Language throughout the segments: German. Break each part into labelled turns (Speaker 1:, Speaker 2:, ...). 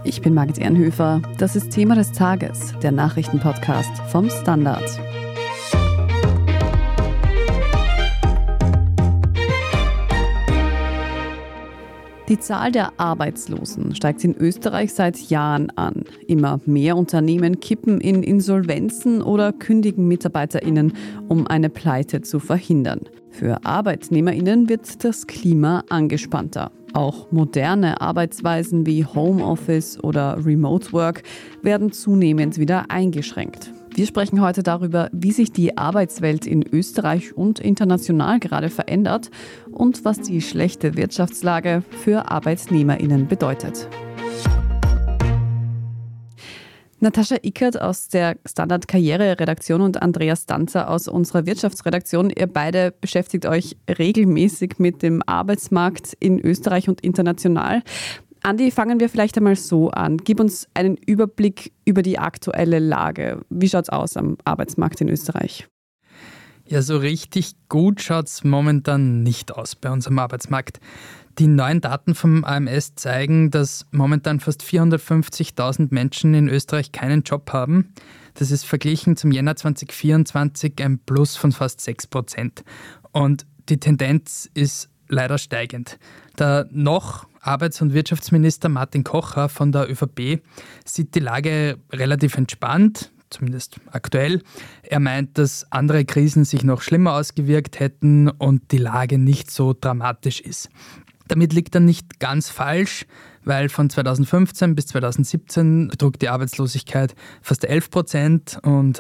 Speaker 1: Ich bin Margit Ehrenhöfer. Das ist Thema des Tages, der Nachrichtenpodcast vom Standard. Die Zahl der Arbeitslosen steigt in Österreich seit Jahren an. Immer mehr Unternehmen kippen in Insolvenzen oder kündigen MitarbeiterInnen, um eine Pleite zu verhindern. Für ArbeitnehmerInnen wird das Klima angespannter. Auch moderne Arbeitsweisen wie Homeoffice oder Remote Work werden zunehmend wieder eingeschränkt. Wir sprechen heute darüber, wie sich die Arbeitswelt in Österreich und international gerade verändert und was die schlechte Wirtschaftslage für ArbeitnehmerInnen bedeutet. Natascha Ickert aus der Standard-Karriere-Redaktion und Andreas Danzer aus unserer Wirtschaftsredaktion. Ihr beide beschäftigt euch regelmäßig mit dem Arbeitsmarkt in Österreich und international. Andi, fangen wir vielleicht einmal so an. Gib uns einen Überblick über die aktuelle Lage. Wie schaut es aus am Arbeitsmarkt in Österreich?
Speaker 2: Ja, so richtig gut schaut es momentan nicht aus bei uns am Arbeitsmarkt. Die neuen Daten vom AMS zeigen, dass momentan fast 450.000 Menschen in Österreich keinen Job haben. Das ist verglichen zum Jänner 2024 ein Plus von fast 6%. Und die Tendenz ist leider steigend. Der noch Arbeits- und Wirtschaftsminister Martin Kocher von der ÖVP sieht die Lage relativ entspannt, zumindest aktuell. Er meint, dass andere Krisen sich noch schlimmer ausgewirkt hätten und die Lage nicht so dramatisch ist. Damit liegt er nicht ganz falsch, weil von 2015 bis 2017 betrug die Arbeitslosigkeit fast 11% und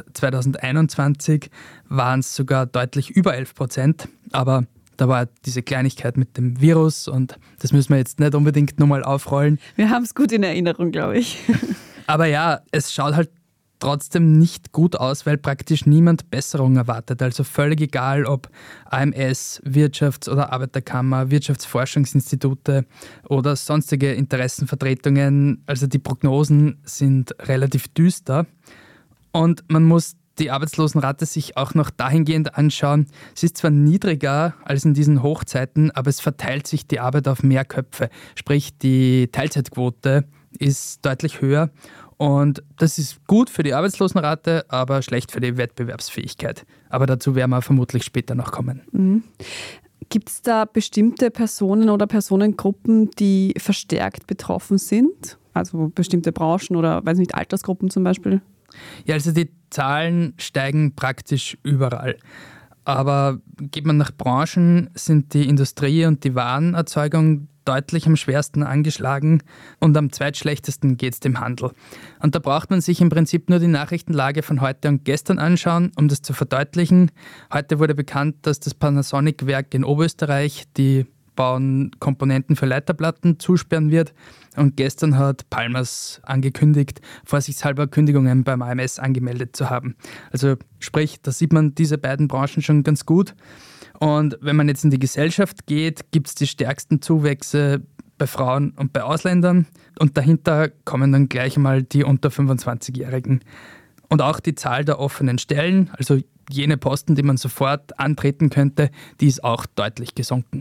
Speaker 2: 2021 waren es sogar deutlich über 11%. Aber da war diese Kleinigkeit mit dem Virus und das müssen wir jetzt nicht unbedingt nochmal aufrollen.
Speaker 1: Wir haben es gut in Erinnerung, glaube ich.
Speaker 2: Aber ja, es schaut halt trotzdem nicht gut aus, weil praktisch niemand Besserung erwartet. Also völlig egal, ob AMS, Wirtschafts- oder Arbeiterkammer, Wirtschaftsforschungsinstitute oder sonstige Interessenvertretungen. Also die Prognosen sind relativ düster. Und man muss die Arbeitslosenrate sich auch noch dahingehend anschauen. Sie ist zwar niedriger als in diesen Hochzeiten, aber es verteilt sich die Arbeit auf mehr Köpfe. Sprich, die Teilzeitquote ist deutlich höher. Und das ist gut für die Arbeitslosenrate, aber schlecht für die Wettbewerbsfähigkeit. Aber dazu werden wir vermutlich später noch kommen.
Speaker 1: Mhm. Gibt es da bestimmte Personen oder Personengruppen, die verstärkt betroffen sind? Also bestimmte Branchen oder, weiß nicht, Altersgruppen zum Beispiel?
Speaker 2: Ja, also die Zahlen steigen praktisch überall. Aber geht man nach Branchen, sind die Industrie und die Warenerzeugung deutlich am schwersten angeschlagen und am zweitschlechtesten geht es dem Handel. Und da braucht man sich im Prinzip nur die Nachrichtenlage von heute und gestern anschauen, um das zu verdeutlichen. Heute wurde bekannt, dass das Panasonic-Werk in Oberösterreich die bauen Komponenten für Leiterplatten zusperren wird. Und gestern hat Palmers angekündigt, vorsichtshalber Kündigungen beim AMS angemeldet zu haben. Also sprich, da sieht man diese beiden Branchen schon ganz gut. Und wenn man jetzt in die Gesellschaft geht, gibt es die stärksten Zuwächse bei Frauen und bei Ausländern. Und dahinter kommen dann gleich mal die unter 25-Jährigen. Und auch die Zahl der offenen Stellen, also jene Posten, die man sofort antreten könnte, die ist auch deutlich gesunken.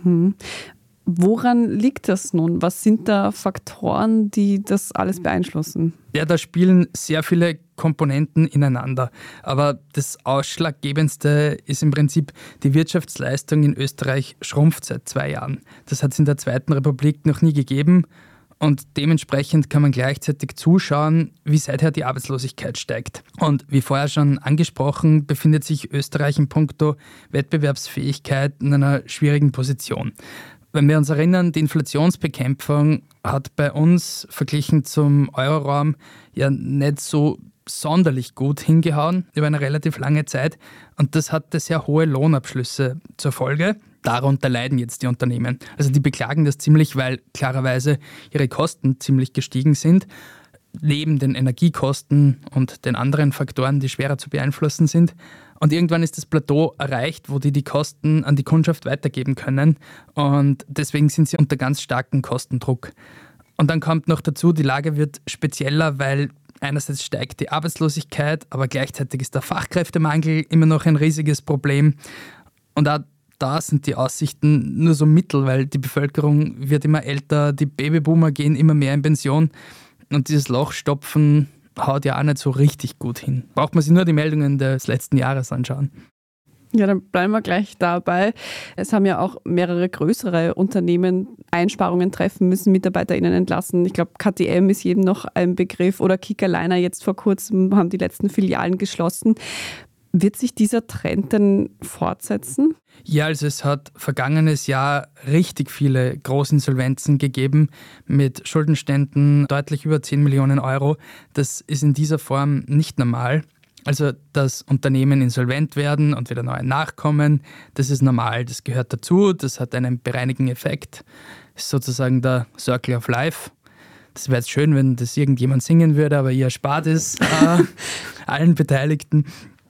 Speaker 1: Woran liegt das nun? Was sind da Faktoren, die das alles beeinflussen?
Speaker 2: Ja, da spielen sehr viele Komponenten ineinander. Aber das Ausschlaggebendste ist im Prinzip, die Wirtschaftsleistung in Österreich schrumpft seit 2 Jahren. Das hat es in der Zweiten Republik noch nie gegeben. Und dementsprechend kann man gleichzeitig zuschauen, wie seither die Arbeitslosigkeit steigt. Und wie vorher schon angesprochen, befindet sich Österreich in puncto Wettbewerbsfähigkeit in einer schwierigen Position. Wenn wir uns erinnern, die Inflationsbekämpfung hat bei uns verglichen zum Euroraum ja nicht so sonderlich gut hingehauen über eine relativ lange Zeit. Und das hatte sehr hohe Lohnabschlüsse zur Folge. Darunter leiden jetzt die Unternehmen. Also die beklagen das ziemlich, weil klarerweise ihre Kosten ziemlich gestiegen sind. Neben den Energiekosten und den anderen Faktoren, die schwerer zu beeinflussen sind. Und irgendwann ist das Plateau erreicht, wo die Kosten an die Kundschaft weitergeben können. Und deswegen sind sie unter ganz starkem Kostendruck. Und dann kommt noch dazu, die Lage wird spezieller, weil einerseits steigt die Arbeitslosigkeit, aber gleichzeitig ist der Fachkräftemangel immer noch ein riesiges Problem. Und auch da sind die Aussichten nur so mittel, weil die Bevölkerung wird immer älter, die Babyboomer gehen immer mehr in Pension. und dieses Loch stopfen haut ja auch nicht so richtig gut hin. Braucht man sich nur die Meldungen des letzten Jahres anschauen.
Speaker 1: Ja, dann bleiben wir gleich dabei. Es haben ja auch mehrere größere Unternehmen Einsparungen treffen müssen, MitarbeiterInnen entlassen. Ich glaube, KTM ist jedem noch ein Begriff oder Kickerliner jetzt vor kurzem haben die letzten Filialen geschlossen. Wird sich dieser Trend denn fortsetzen?
Speaker 2: Ja, also es hat vergangenes Jahr richtig viele Großinsolvenzen gegeben mit Schuldenständen deutlich über 10 Millionen Euro. Das ist in dieser Form nicht normal. Also, dass Unternehmen insolvent werden und wieder neue nachkommen, das ist normal, das gehört dazu, das hat einen bereinigenden Effekt. Das ist sozusagen der Circle of Life. Das wäre jetzt schön, wenn das irgendjemand singen würde, aber ihr erspart es allen Beteiligten.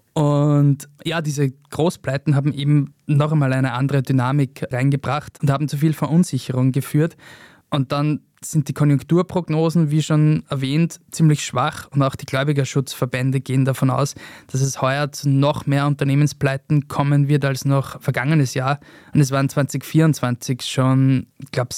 Speaker 2: Und ja, diese Großpleiten haben eben noch einmal eine andere Dynamik reingebracht und haben zu viel Verunsicherung geführt. Und dann sind die Konjunkturprognosen, wie schon erwähnt, ziemlich schwach und auch die Gläubigerschutzverbände gehen davon aus, dass es heuer zu noch mehr Unternehmenspleiten kommen wird als noch vergangenes Jahr. Und es waren 2024 schon, ich glaube,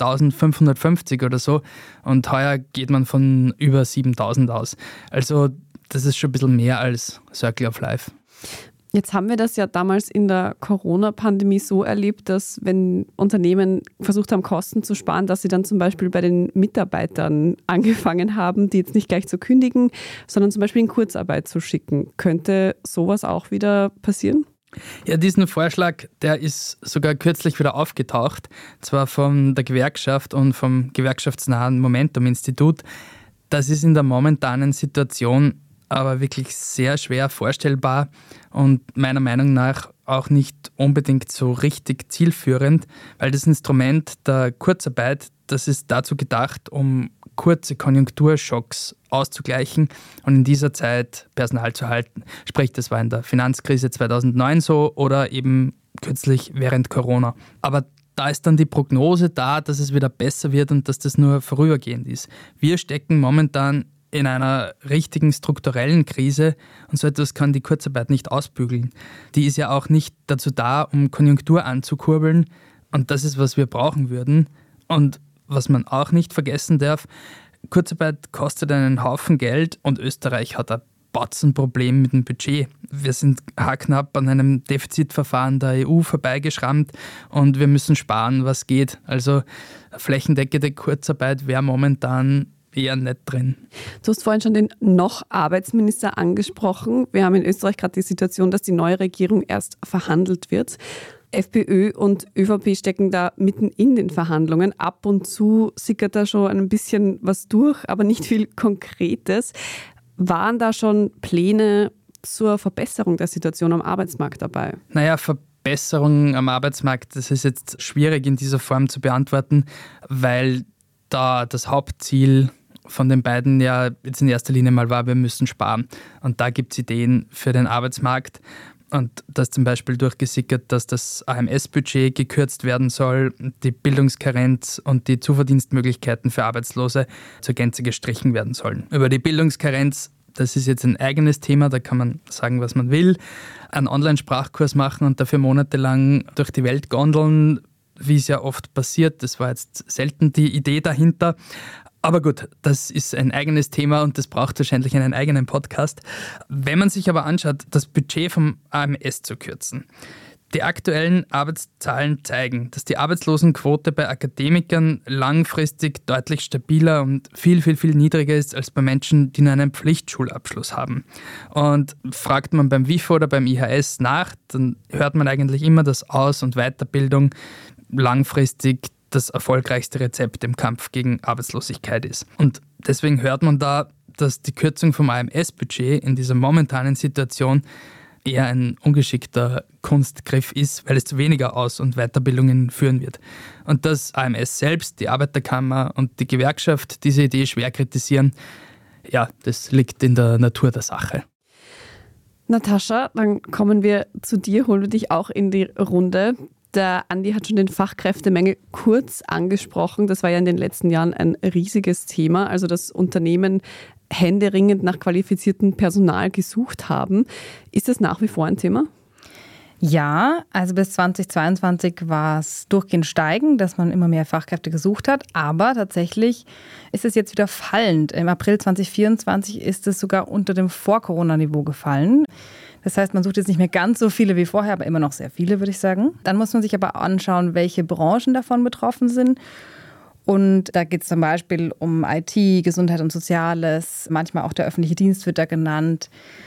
Speaker 2: 6.550 oder so und heuer geht man von über 7.000 aus. Also das ist schon ein bisschen mehr als Circle of Life.
Speaker 1: Jetzt haben wir das ja damals in der Corona-Pandemie so erlebt, dass wenn Unternehmen versucht haben, Kosten zu sparen, dass sie dann zum Beispiel bei den Mitarbeitern angefangen haben, die jetzt nicht gleich zu kündigen, sondern zum Beispiel in Kurzarbeit zu schicken. Könnte sowas auch wieder passieren?
Speaker 2: Ja, diesen Vorschlag, der ist sogar kürzlich wieder aufgetaucht, zwar von der Gewerkschaft und vom gewerkschaftsnahen Momentum-Institut. Das ist in der momentanen Situation aber wirklich sehr schwer vorstellbar und meiner Meinung nach auch nicht unbedingt so richtig zielführend, weil das Instrument der Kurzarbeit, das ist dazu gedacht, um kurze Konjunkturschocks auszugleichen und in dieser Zeit Personal zu halten. Sprich, das war in der Finanzkrise 2009 so oder eben kürzlich während Corona. Aber da ist dann die Prognose da, dass es wieder besser wird und dass das nur vorübergehend ist. Wir stecken momentan in einer richtigen strukturellen Krise und so etwas kann die Kurzarbeit nicht ausbügeln. Die ist ja auch nicht dazu da, um Konjunktur anzukurbeln und das ist, was wir brauchen würden. Und was man auch nicht vergessen darf, Kurzarbeit kostet einen Haufen Geld und Österreich hat ein Batzenproblem mit dem Budget. Wir sind haarknapp an einem Defizitverfahren der EU vorbeigeschrammt und wir müssen sparen, was geht. Also flächendeckende Kurzarbeit wäre momentan eher nicht drin.
Speaker 1: Du hast vorhin schon den Noch-Arbeitsminister angesprochen. Wir haben in Österreich gerade die Situation, dass die neue Regierung erst verhandelt wird. FPÖ und ÖVP stecken da mitten in den Verhandlungen. Ab und zu sickert da schon ein bisschen was durch, aber nicht viel Konkretes. Waren da schon Pläne zur Verbesserung der Situation am Arbeitsmarkt dabei?
Speaker 2: Naja, Verbesserung am Arbeitsmarkt, das ist jetzt schwierig in dieser Form zu beantworten, weil da das Hauptziel von den beiden ja jetzt in erster Linie mal war, wir müssen sparen. Und da gibt es Ideen für den Arbeitsmarkt. Und das zum Beispiel durchgesickert, dass das AMS-Budget gekürzt werden soll, die Bildungskarenz und die Zuverdienstmöglichkeiten für Arbeitslose zur Gänze gestrichen werden sollen. Über die Bildungskarenz, das ist jetzt ein eigenes Thema, da kann man sagen, was man will. Einen Online-Sprachkurs machen und dafür monatelang durch die Welt gondeln, wie es ja oft passiert. Das war jetzt selten die Idee dahinter. Aber gut, das ist ein eigenes Thema und das braucht wahrscheinlich einen eigenen Podcast. Wenn man sich aber anschaut, das Budget vom AMS zu kürzen. Die aktuellen Arbeitszahlen zeigen, dass die Arbeitslosenquote bei Akademikern langfristig deutlich stabiler und viel, viel, viel niedriger ist als bei Menschen, die nur einen Pflichtschulabschluss haben. Und fragt man beim WIFO oder beim IHS nach, dann hört man eigentlich immer, dass Aus- und Weiterbildung langfristig das erfolgreichste Rezept im Kampf gegen Arbeitslosigkeit ist. Und deswegen hört man da, dass die Kürzung vom AMS-Budget in dieser momentanen Situation eher ein ungeschickter Kunstgriff ist, weil es zu weniger Aus- und Weiterbildungen führen wird. Und dass AMS selbst, die Arbeiterkammer und die Gewerkschaft diese Idee schwer kritisieren, ja, das liegt in der Natur der Sache.
Speaker 1: Natascha, dann kommen wir zu dir, holen wir dich auch in die Runde. Der Andi hat schon den Fachkräftemangel kurz angesprochen. Das war ja in den letzten Jahren ein riesiges Thema. Also dass Unternehmen händeringend nach qualifiziertem Personal gesucht haben. Ist das nach wie vor ein Thema?
Speaker 3: Ja, also bis 2022 war es durchgehend steigend, dass man immer mehr Fachkräfte gesucht hat. Aber tatsächlich ist es jetzt wieder fallend. Im April 2024 ist es sogar unter dem Vor-Corona-Niveau gefallen. Das heißt, man sucht jetzt nicht mehr ganz so viele wie vorher, aber immer noch sehr viele, würde ich sagen. Dann muss man sich aber anschauen, welche Branchen davon betroffen sind. Und da geht es zum Beispiel um IT, Gesundheit und Soziales. Manchmal auch der öffentliche Dienst wird da genannt.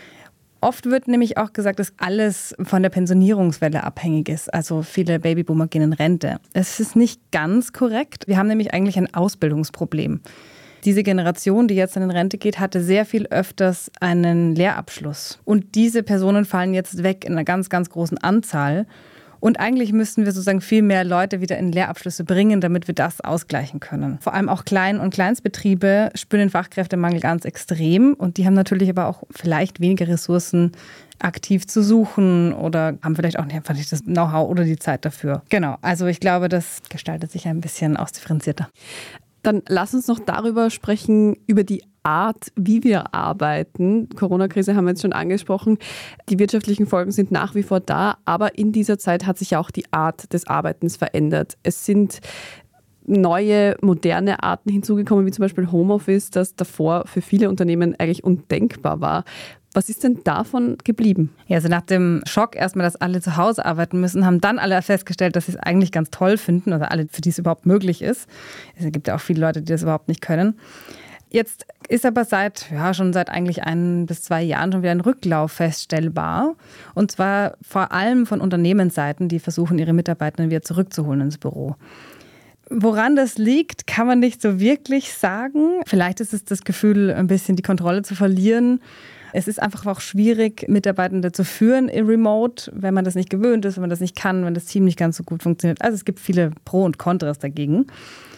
Speaker 3: Oft wird nämlich auch gesagt, dass alles von der Pensionierungswelle abhängig ist. Also viele Babyboomer gehen in Rente. Es ist nicht ganz korrekt. Wir haben nämlich eigentlich ein Ausbildungsproblem. Diese Generation, die jetzt in Rente geht, hatte sehr viel öfters einen Lehrabschluss. Und diese Personen fallen jetzt weg in einer ganz, ganz großen Anzahl. Und eigentlich müssten wir sozusagen viel mehr Leute wieder in Lehrabschlüsse bringen, damit wir das ausgleichen können. Vor allem auch Klein- und Kleinstbetriebe spüren den Fachkräftemangel ganz extrem. Und die haben natürlich aber auch vielleicht weniger Ressourcen, aktiv zu suchen oder haben vielleicht auch nicht das Know-how oder die Zeit dafür. Genau, also ich glaube, das gestaltet sich ein bisschen ausdifferenzierter.
Speaker 1: Dann lass uns noch darüber sprechen, über die Art, wie wir arbeiten. Corona-Krise haben wir jetzt schon angesprochen. Die wirtschaftlichen Folgen sind nach wie vor da, aber in dieser Zeit hat sich auch die Art des Arbeitens verändert. Es sind neue, moderne Arten hinzugekommen, wie zum Beispiel Homeoffice, das davor für viele Unternehmen eigentlich undenkbar war. Was ist denn davon geblieben?
Speaker 3: Ja, also nach dem Schock erstmal, dass alle zu Hause arbeiten müssen, haben dann alle festgestellt, dass sie es eigentlich ganz toll finden, also alle, für die es überhaupt möglich ist. Es gibt ja auch viele Leute, die das überhaupt nicht können. Jetzt ist aber schon seit eigentlich 1 bis 2 Jahren schon wieder ein Rücklauf feststellbar. Und zwar vor allem von Unternehmensseiten, die versuchen, ihre Mitarbeiter wieder zurückzuholen ins Büro. Woran das liegt, kann man nicht so wirklich sagen. Vielleicht ist es das Gefühl, ein bisschen die Kontrolle zu verlieren. Es ist einfach auch schwierig, Mitarbeitende zu führen im Remote, wenn man das nicht gewöhnt ist, wenn man das nicht kann, wenn das Team nicht ganz so gut funktioniert. Also es gibt viele Pro und Kontras dagegen.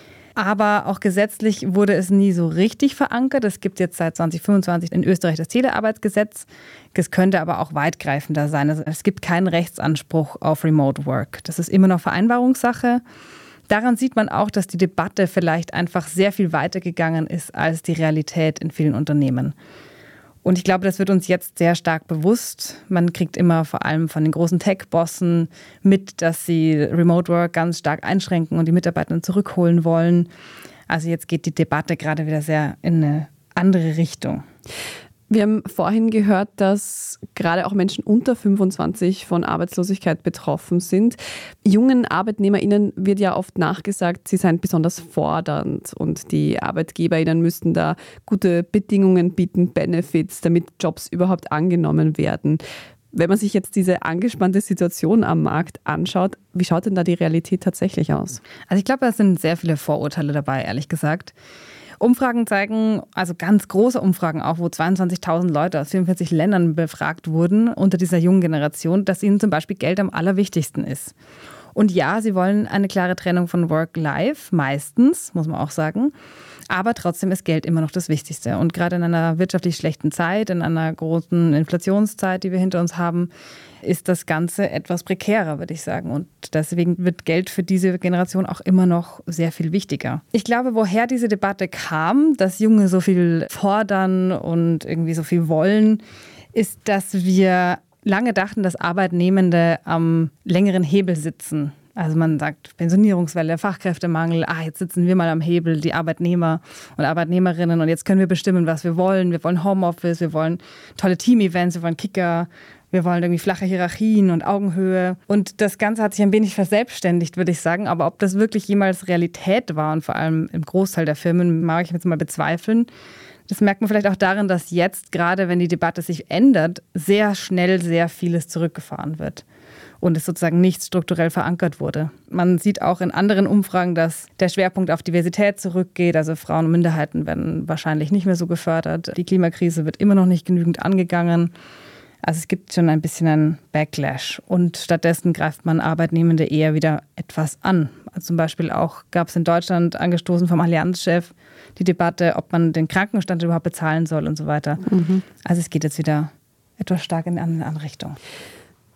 Speaker 3: Aber auch gesetzlich wurde es nie so richtig verankert. Es gibt jetzt seit 2025 in Österreich das Telearbeitsgesetz. Es könnte aber auch weitgreifender sein. Also es gibt keinen Rechtsanspruch auf Remote Work. Das ist immer noch Vereinbarungssache. Daran sieht man auch, dass die Debatte vielleicht einfach sehr viel weiter gegangen ist als die Realität in vielen Unternehmen. Und ich glaube, das wird uns jetzt sehr stark bewusst. Man kriegt immer vor allem von den großen Tech-Bossen mit, dass sie Remote Work ganz stark einschränken und die Mitarbeiter zurückholen wollen. Also jetzt geht die Debatte gerade wieder sehr in eine andere Richtung.
Speaker 1: Wir haben vorhin gehört, dass gerade auch Menschen unter 25 von Arbeitslosigkeit betroffen sind. Jungen ArbeitnehmerInnen wird ja oft nachgesagt, sie seien besonders fordernd und die ArbeitgeberInnen müssten da gute Bedingungen bieten, Benefits, damit Jobs überhaupt angenommen werden. Wenn man sich jetzt diese angespannte Situation am Markt anschaut, wie schaut denn da die Realität tatsächlich aus?
Speaker 3: Also ich glaube, da sind sehr viele Vorurteile dabei, ehrlich gesagt. Umfragen zeigen, also ganz große Umfragen auch, wo 22.000 Leute aus 44 Ländern befragt wurden unter dieser jungen Generation, dass ihnen zum Beispiel Geld am allerwichtigsten ist. Und ja, sie wollen eine klare Trennung von Work-Life, meistens, muss man auch sagen. Aber trotzdem ist Geld immer noch das Wichtigste. Und gerade in einer wirtschaftlich schlechten Zeit, in einer großen Inflationszeit, die wir hinter uns haben, ist das Ganze etwas prekärer, würde ich sagen. Und deswegen wird Geld für diese Generation auch immer noch sehr viel wichtiger. Ich glaube, woher diese Debatte kam, dass Junge so viel fordern und irgendwie so viel wollen, ist, dass wir lange dachten, dass Arbeitnehmende am längeren Hebel sitzen. Also man sagt Pensionierungswelle, Fachkräftemangel, jetzt sitzen wir mal am Hebel, die Arbeitnehmer und Arbeitnehmerinnen, und jetzt können wir bestimmen, was wir wollen. Wir wollen Homeoffice, wir wollen tolle Team-Events, wir wollen Kicker, wir wollen irgendwie flache Hierarchien und Augenhöhe. Und das Ganze hat sich ein wenig verselbstständigt, würde ich sagen. Aber ob das wirklich jemals Realität war und vor allem im Großteil der Firmen, mag ich jetzt mal bezweifeln. Das merkt man vielleicht auch darin, dass jetzt, gerade wenn die Debatte sich ändert, sehr schnell sehr vieles zurückgefahren wird und es sozusagen nicht strukturell verankert wurde. Man sieht auch in anderen Umfragen, dass der Schwerpunkt auf Diversität zurückgeht. Also Frauen und Minderheiten werden wahrscheinlich nicht mehr so gefördert. Die Klimakrise wird immer noch nicht genügend angegangen. Also es gibt schon ein bisschen einen Backlash und stattdessen greift man Arbeitnehmende eher wieder etwas an. Also zum Beispiel auch gab es in Deutschland, angestoßen vom Allianzchef, die Debatte, ob man den Krankenstand überhaupt bezahlen soll und so weiter. Also es geht jetzt wieder etwas stark in eine andere Richtung.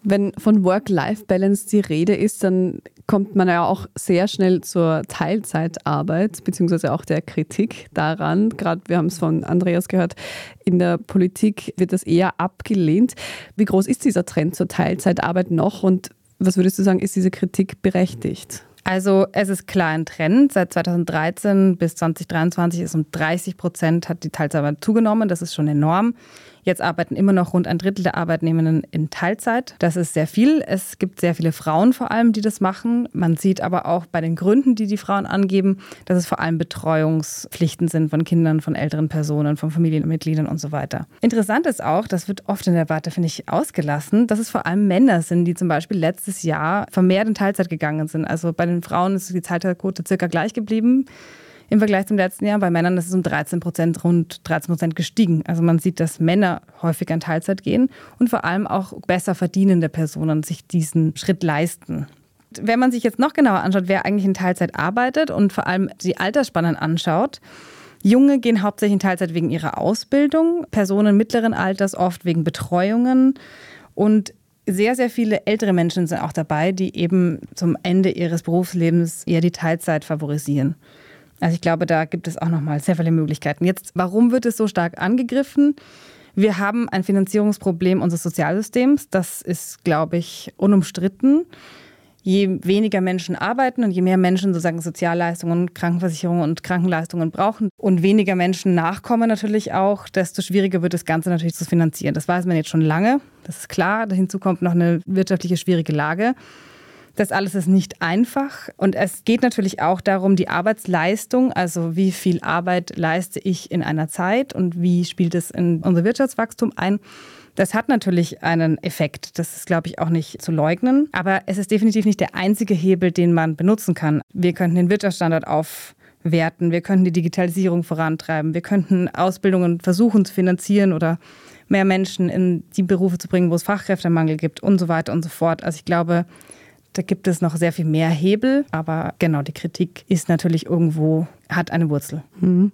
Speaker 1: Wenn von Work-Life-Balance die Rede ist, dann kommt man ja auch sehr schnell zur Teilzeitarbeit, beziehungsweise auch der Kritik daran. Gerade, wir haben es von Andreas gehört, in der Politik wird das eher abgelehnt. Wie groß ist dieser Trend zur Teilzeitarbeit noch und was würdest du sagen, ist diese Kritik berechtigt?
Speaker 3: Also es ist klar ein Trend. Seit 2013 bis 2023 ist um 30% hat die Teilzeitarbeit zugenommen. Das ist schon enorm. Jetzt arbeiten immer noch rund ein Drittel der Arbeitnehmenden in Teilzeit. Das ist sehr viel. Es gibt sehr viele Frauen vor allem, die das machen. Man sieht aber auch bei den Gründen, die die Frauen angeben, dass es vor allem Betreuungspflichten sind von Kindern, von älteren Personen, von Familienmitgliedern und so weiter. Interessant ist auch, das wird oft in der Debatte, finde ich, ausgelassen, dass es vor allem Männer sind, die zum Beispiel letztes Jahr vermehrt in Teilzeit gegangen sind. Also bei den Frauen ist die Teilzeitquote circa gleich geblieben im Vergleich zum letzten Jahr. Bei Männern ist es um 13%, rund 13% gestiegen. Also man sieht, dass Männer häufiger in Teilzeit gehen und vor allem auch besser verdienende Personen sich diesen Schritt leisten. Wenn man sich jetzt noch genauer anschaut, wer eigentlich in Teilzeit arbeitet und vor allem die Altersspannen anschaut, Junge gehen hauptsächlich in Teilzeit wegen ihrer Ausbildung, Personen mittleren Alters oft wegen Betreuungen und sehr, sehr viele ältere Menschen sind auch dabei, die eben zum Ende ihres Berufslebens eher die Teilzeit favorisieren. Also ich glaube, da gibt es auch nochmal sehr viele Möglichkeiten. Jetzt, warum wird es so stark angegriffen? Wir haben ein Finanzierungsproblem unseres Sozialsystems. Das ist, glaube ich, unumstritten. Je weniger Menschen arbeiten und je mehr Menschen sozusagen Sozialleistungen, Krankenversicherungen und Krankenleistungen brauchen und weniger Menschen nachkommen natürlich auch, desto schwieriger wird das Ganze natürlich zu finanzieren. Das weiß man jetzt schon lange. Das ist klar. Hinzu kommt noch eine wirtschaftliche schwierige Lage. Das alles ist nicht einfach und es geht natürlich auch darum, die Arbeitsleistung, also wie viel Arbeit leiste ich in einer Zeit und wie spielt es in unser Wirtschaftswachstum ein. Das hat natürlich einen Effekt, das ist, glaube ich, auch nicht zu leugnen, aber es ist definitiv nicht der einzige Hebel, den man benutzen kann. Wir könnten den Wirtschaftsstandort aufwerten, wir könnten die Digitalisierung vorantreiben, wir könnten Ausbildungen versuchen zu finanzieren oder mehr Menschen in die Berufe zu bringen, wo es Fachkräftemangel gibt und so weiter und so fort. Also ich glaube, da gibt es noch sehr viel mehr Hebel, aber genau, die Kritik ist natürlich irgendwo, hat eine Wurzel.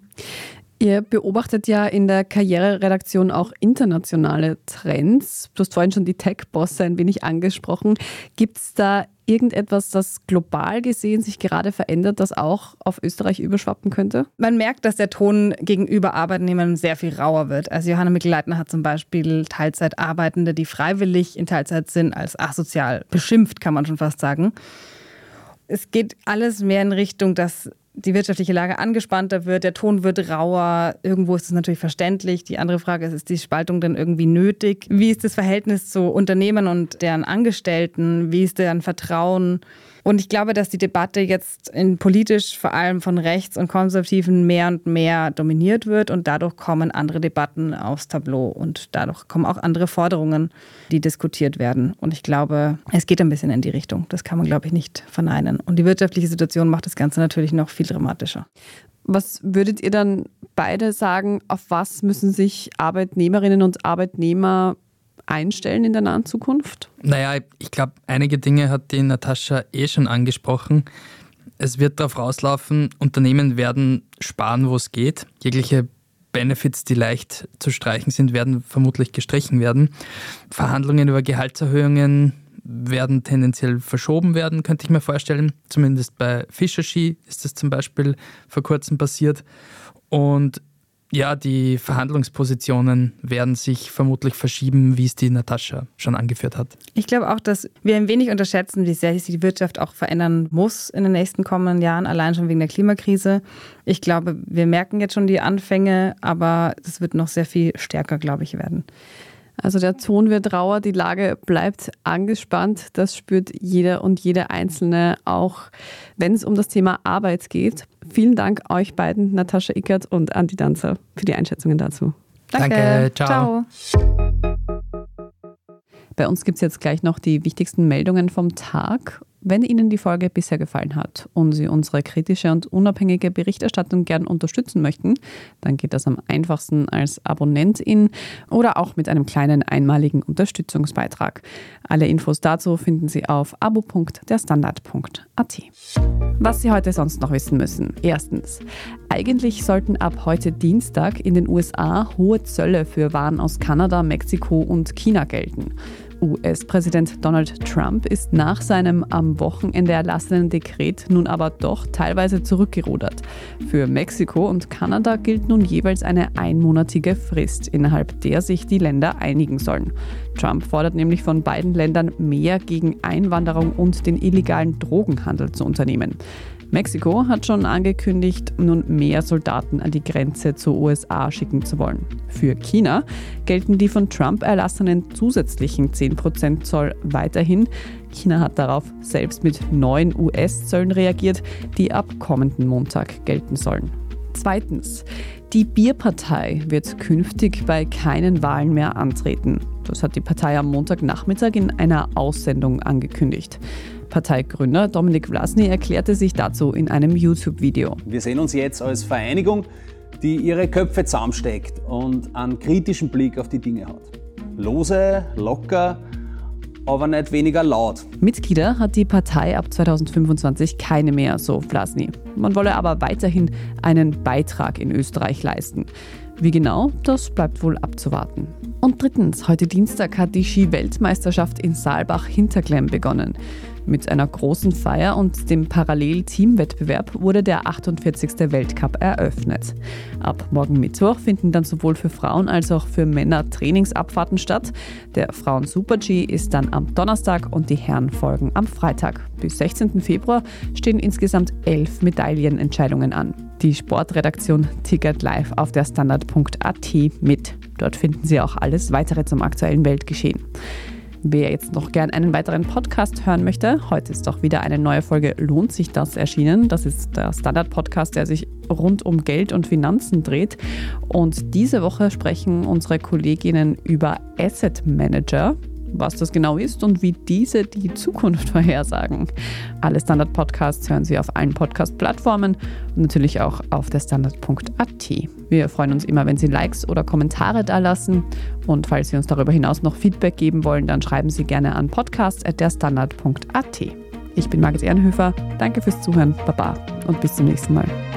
Speaker 1: Ihr beobachtet ja in der Karriereredaktion auch internationale Trends. Du hast vorhin schon die Tech-Bosse ein wenig angesprochen. Gibt es da irgendetwas, das global gesehen sich gerade verändert, das auch auf Österreich überschwappen könnte?
Speaker 3: Man merkt, dass der Ton gegenüber Arbeitnehmern sehr viel rauer wird. Also Johanna Mikl-Leitner hat zum Beispiel Teilzeitarbeitende, die freiwillig in Teilzeit sind, als asozial beschimpft, kann man schon fast sagen. Es geht alles mehr in Richtung, dass die wirtschaftliche Lage angespannter wird, der Ton wird rauer. Irgendwo ist es natürlich verständlich. Die andere Frage ist die Spaltung denn irgendwie nötig? Wie ist das Verhältnis zu Unternehmen und deren Angestellten? Wie ist deren Vertrauen? Und ich glaube, dass die Debatte jetzt politisch vor allem von Rechts- und Konservativen mehr und mehr dominiert wird und dadurch kommen andere Debatten aufs Tableau und dadurch kommen auch andere Forderungen, die diskutiert werden. Und ich glaube, es geht ein bisschen in die Richtung. Das kann man, glaube ich, nicht verneinen. Und die wirtschaftliche Situation macht das Ganze natürlich noch viel dramatischer.
Speaker 1: Was würdet ihr dann beide sagen, auf was müssen sich Arbeitnehmerinnen und Arbeitnehmer einstellen in der nahen Zukunft?
Speaker 2: Naja, ich glaube, einige Dinge hat die Natascha schon angesprochen. Es wird darauf rauslaufen, Unternehmen werden sparen, wo es geht. Jegliche Benefits, die leicht zu streichen sind, werden vermutlich gestrichen werden. Verhandlungen über Gehaltserhöhungen werden tendenziell verschoben werden, könnte ich mir vorstellen. Zumindest bei Fischer Ski ist das zum Beispiel vor kurzem passiert. Und ja, die Verhandlungspositionen werden sich vermutlich verschieben, wie es die Natascha schon angeführt hat.
Speaker 3: Ich glaube auch, dass wir ein wenig unterschätzen, wie sehr sich die Wirtschaft auch verändern muss in den nächsten kommenden Jahren, allein schon wegen der Klimakrise. Ich glaube, wir merken jetzt schon die Anfänge, aber es wird noch sehr viel stärker, glaube ich, werden.
Speaker 1: Also der Ton wird rauer, die Lage bleibt angespannt. Das spürt jeder und jede Einzelne, auch wenn es um das Thema Arbeit geht. Vielen Dank euch beiden, Natascha Ickert und Andi Danzer, für die Einschätzungen dazu.
Speaker 2: Danke. Ciao.
Speaker 1: Bei uns gibt es jetzt gleich noch die wichtigsten Meldungen vom Tag. Wenn Ihnen die Folge bisher gefallen hat und Sie unsere kritische und unabhängige Berichterstattung gern unterstützen möchten, dann geht das am einfachsten als Abonnentin oder auch mit einem kleinen einmaligen Unterstützungsbeitrag. Alle Infos dazu finden Sie auf abo.derstandard.at. Was Sie heute sonst noch wissen müssen. Erstens, eigentlich sollten ab heute Dienstag in den USA hohe Zölle für Waren aus Kanada, Mexiko und China gelten. US-Präsident Donald Trump ist nach seinem am Wochenende erlassenen Dekret nun aber doch teilweise zurückgerudert. Für Mexiko und Kanada gilt nun jeweils eine einmonatige Frist, innerhalb der sich die Länder einigen sollen. Trump fordert nämlich von beiden Ländern mehr gegen Einwanderung und den illegalen Drogenhandel zu unternehmen. Mexiko hat schon angekündigt, nun mehr Soldaten an die Grenze zur USA schicken zu wollen. Für China gelten die von Trump erlassenen zusätzlichen 10% Zoll weiterhin. China hat darauf selbst mit neuen US-Zöllen reagiert, die ab kommenden Montag gelten sollen. Zweitens, die Bierpartei wird künftig bei keinen Wahlen mehr antreten. Das hat die Partei am Montagnachmittag in einer Aussendung angekündigt. Parteigründer Dominik Vlasny erklärte sich dazu in einem YouTube-Video.
Speaker 4: Wir sehen uns jetzt als Vereinigung, die ihre Köpfe zusammensteckt und einen kritischen Blick auf die Dinge hat. Lose, locker, aber nicht weniger laut.
Speaker 1: Mitglieder hat die Partei ab 2025 keine mehr, so Vlasny. Man wolle aber weiterhin einen Beitrag in Österreich leisten. Wie genau, das bleibt wohl abzuwarten. Und drittens, heute Dienstag hat die Ski-Weltmeisterschaft in Saalbach-Hinterklemm begonnen. Mit einer großen Feier und dem Parallel-Team-Wettbewerb wurde der 48. Weltcup eröffnet. Ab morgen Mittwoch finden dann sowohl für Frauen als auch für Männer Trainingsabfahrten statt. Der Frauen-Super-G ist dann am Donnerstag und die Herren folgen am Freitag. Bis 16. Februar stehen insgesamt 11 Medaillenentscheidungen an. Die Sportredaktion tickert live auf der Standard.at mit. Dort finden Sie auch alles weitere zum aktuellen Weltgeschehen. Wer jetzt noch gern einen weiteren Podcast hören möchte, heute ist doch wieder eine neue Folge Lohnt sich das erschienen. Das ist der Standard-Podcast, der sich rund um Geld und Finanzen dreht. Und diese Woche sprechen unsere Kolleginnen über Asset Manager, was das genau ist und wie diese die Zukunft vorhersagen. Alle Standard-Podcasts hören Sie auf allen Podcast-Plattformen und natürlich auch auf der Standard.at. Wir freuen uns immer, wenn Sie Likes oder Kommentare dalassen. Und falls Sie uns darüber hinaus noch Feedback geben wollen, dann schreiben Sie gerne an podcast@derstandard.at. Ich bin Margit Ehrenhöfer. Danke fürs Zuhören. Baba und bis zum nächsten Mal.